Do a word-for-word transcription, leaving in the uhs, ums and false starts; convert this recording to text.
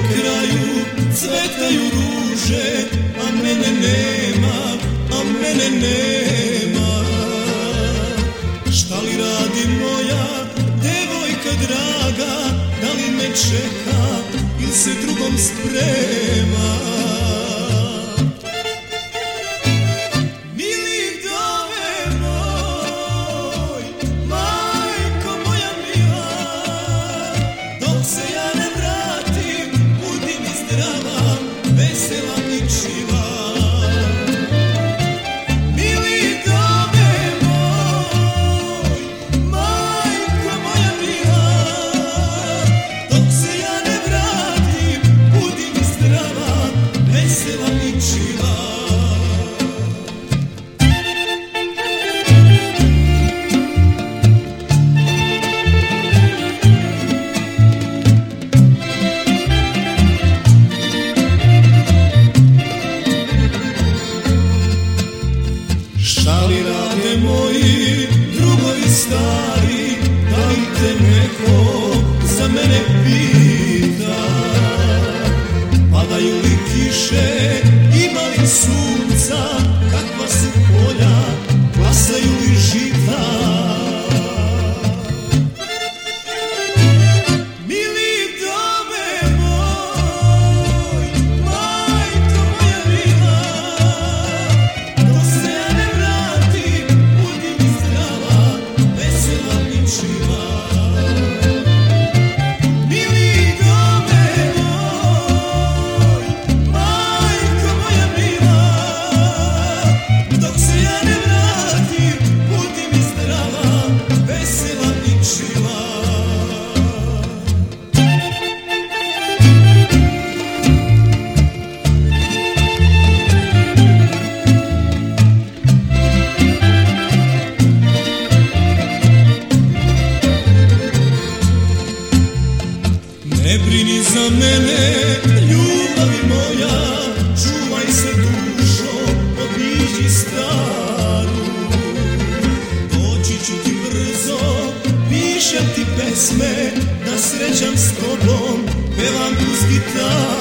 kraju cvetaju ruže, a mene nema, a mene nema. Šta li radi moja devojka draga, da li me čeka ili se drugom sprema? Šta li rade moji drugovi stari, da li te neko za mene pita? Padaju li kiše, ima li sunca, kakva su polja, klasaju li žita? Ne brini za mene, ljubavi moja, čuvaj se dušo, obiđi staru. Doći ću ti brzo, pišem ti pesme, da srećam s tobom, pevam uz gitaru.